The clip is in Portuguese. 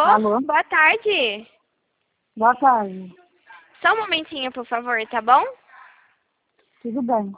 Alô? Boa tarde. Boa tarde. Só um momentinho, por favor, tá bom? Tudo bem.